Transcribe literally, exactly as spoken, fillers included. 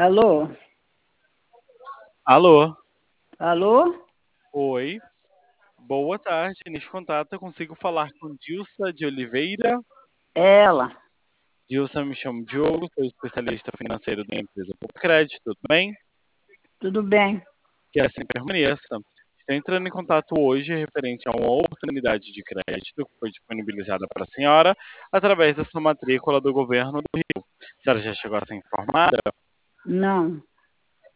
Alô? Alô? Alô? Oi. Boa tarde. Neste contato eu consigo falar com Dilsa de Oliveira. Ela. Dilsa, me chamo Diogo, sou especialista financeiro da empresa Por Crédito, tudo bem? Tudo bem? Que assim permaneça. Estou entrando em contato hoje referente a uma oportunidade de crédito que foi disponibilizada para a senhora através da sua matrícula do governo do Rio. A senhora já chegou a ser informada? Não.